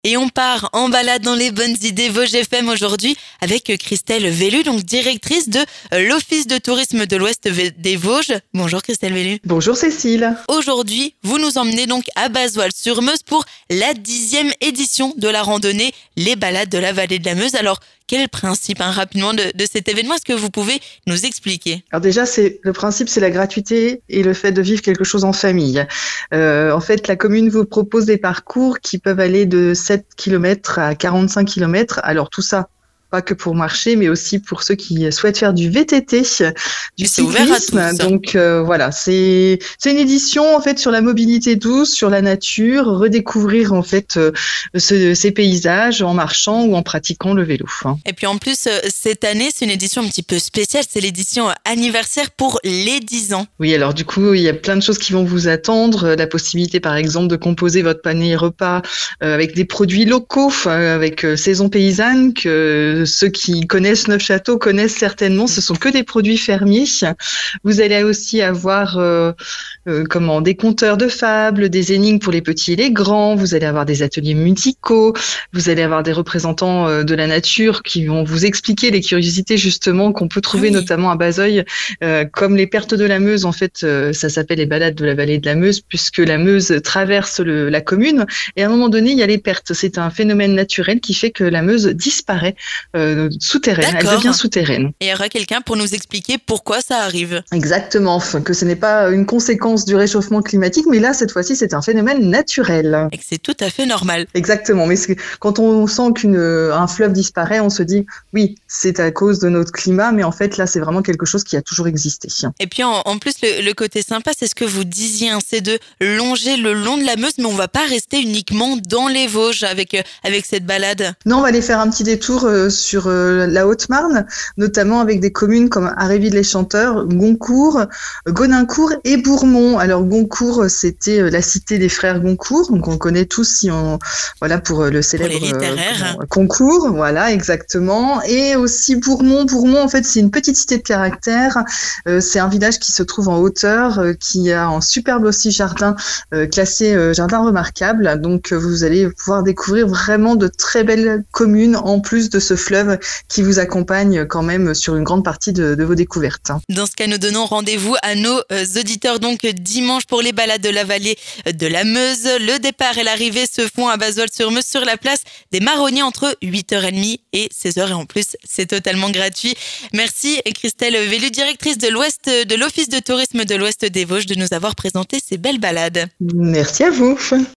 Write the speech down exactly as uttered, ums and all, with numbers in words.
Et on part en balade dans les bonnes idées Vosges F M aujourd'hui avec Christelle Vellu, donc directrice de l'Office de tourisme de l'Ouest des Vosges. Bonjour Christelle Vellu. Bonjour Cécile. Aujourd'hui, vous nous emmenez donc à Bazoilles-sur-Meuse pour la dixième édition de la randonnée Les Balades de la Vallée de la Meuse. Alors, quel est le principe hein, rapidement de, de cet événement? Est-ce que vous pouvez nous expliquer? Alors déjà, c'est le principe, c'est la gratuité et le fait de vivre quelque chose en famille. Euh, en fait, la commune vous propose des parcours qui peuvent aller de sept kilomètres à quarante-cinq kilomètres. Alors tout ça, pas que pour marcher, mais aussi pour ceux qui souhaitent faire du V T T, du c'est ouvert à cyclisme. tous. Donc euh, voilà, c'est c'est une édition en fait sur la mobilité douce, sur la nature, redécouvrir en fait euh, ce, ces paysages en marchant ou en pratiquant le vélo. Hein. Et puis en plus, euh, cette année, c'est une édition un petit peu spéciale. C'est l'édition anniversaire pour les dix ans. Oui, alors du coup, il y a plein de choses qui vont vous attendre. La possibilité, par exemple, de composer votre panier repas euh, avec des produits locaux, euh, avec euh, saison paysanne, que ceux qui connaissent Neufchâteau connaissent certainement. Ce sont que des produits fermiers. Vous allez aussi avoir euh, euh, comment des conteurs de fables, des énigmes pour les petits et les grands. Vous allez avoir des ateliers musicaux. Vous allez avoir des représentants euh, de la nature qui vont vous expliquer les curiosités justement qu'on peut trouver oui. notamment à Bazoilles, euh, comme les pertes de la Meuse. En fait, euh, ça s'appelle les balades de la vallée de la Meuse puisque la Meuse traverse le, la commune. Et à un moment donné, il y a les pertes. C'est un phénomène naturel qui fait que la Meuse disparaît. Euh, souterraine, D'accord. Elle devient souterraine. Et il y aura quelqu'un pour nous expliquer pourquoi ça arrive. Exactement, que ce n'est pas une conséquence du réchauffement climatique, mais là, cette fois-ci, c'est un phénomène naturel. Et que c'est tout à fait normal. Exactement, mais quand on sent qu'un fleuve disparaît, on se dit, oui, c'est à cause de notre climat, mais en fait, là, c'est vraiment quelque chose qui a toujours existé. Et puis, en, en plus, le, le côté sympa, c'est ce que vous disiez, hein, c'est de longer le long de la Meuse, mais on va pas rester uniquement dans les Vosges avec, euh, avec cette balade. Non, on va aller faire un petit détour euh, sur euh, la Haute-Marne, notamment avec des communes comme Aréville-les-Chanteurs, Goncourt, Gonincourt et Bourmont. Alors Goncourt, c'était euh, la cité des frères Goncourt, donc on connaît tous si on voilà pour euh, le célèbre pour les littéraires. euh, concours, voilà exactement. Et aussi Bourmont. Bourmont, en fait, c'est une petite cité de caractère. Euh, c'est un village qui se trouve en hauteur, euh, qui a un superbe aussi jardin euh, classé euh, jardin remarquable. Donc euh, vous allez pouvoir découvrir vraiment de très belles communes en plus de ce fleuve qui vous accompagne quand même sur une grande partie de, de vos découvertes. Dans ce cas, nous donnons rendez-vous à nos euh, auditeurs donc dimanche pour les balades de la vallée de la Meuse. Le départ et l'arrivée se font à Bazoilles-sur-Meuse sur la place des Marronniers entre huit heures trente et seize heures et en plus, c'est totalement gratuit. Merci Christelle Vellu, directrice de l'Ouest de l'Office de tourisme de l'Ouest des Vosges de nous avoir présenté ces belles balades. Merci à vous.